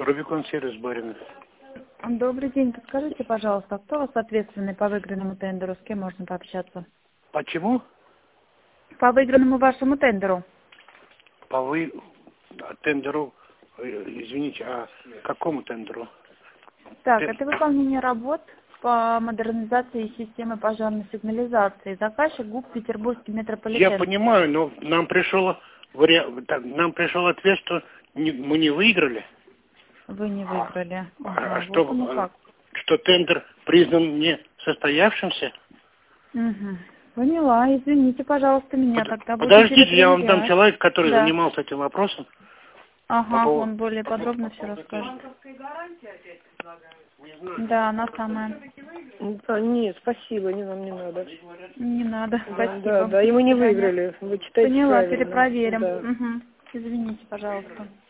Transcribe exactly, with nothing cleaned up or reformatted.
Рубикон сервис Баринов. Добрый день. Подскажите, пожалуйста, кто у вас ответственный по выигранному тендеру? С кем можно пообщаться? Почему? По выигранному вашему тендеру. По вы... тендеру, извините, а какому тендеру? Так, Тен... это выполнение работ по модернизации системы пожарной сигнализации. Заказчик ГУП Петербургский метрополитен. Я понимаю, но нам пришел, вари... нам пришел ответ, что не... мы не выиграли. Вы не выиграли. Ага, А вот что, оно как. что тендер признан не состоявшимся? Угу. Поняла. Извините, пожалуйста, меня Под... тогда буду Подождите, я вам дам перепроверять. человека, который Да. занимался этим вопросом. Ага, По... он более подробно все расскажет. Да, она самая. А, нет, спасибо, не, нам не надо. Не надо, Да, спасибо. да, да, и мы не выиграли. Вы читаете Поняла, правильно. перепроверим. Да. Угу. Извините, пожалуйста.